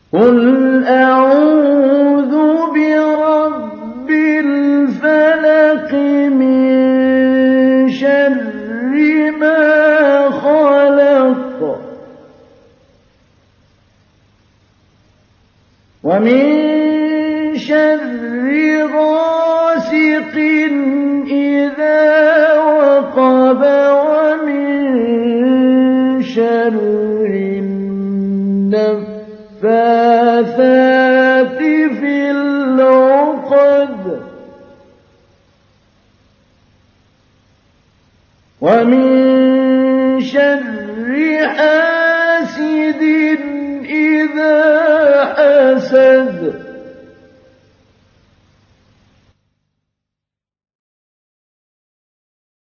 قُلْ أَعُوذُ بِرَبِّ الْفَلَقِ مِن شَرِّ مَا خَلَقَ وَمِن شَرِّ غَاسِقٍ إِذَا وَقَبَ وَمِن شَرِّ النَّفَّاثَاتِ فِي الْعُقَدِ وَمِن شَرِّ حَاسِدٍ إِذَا حَسَدَ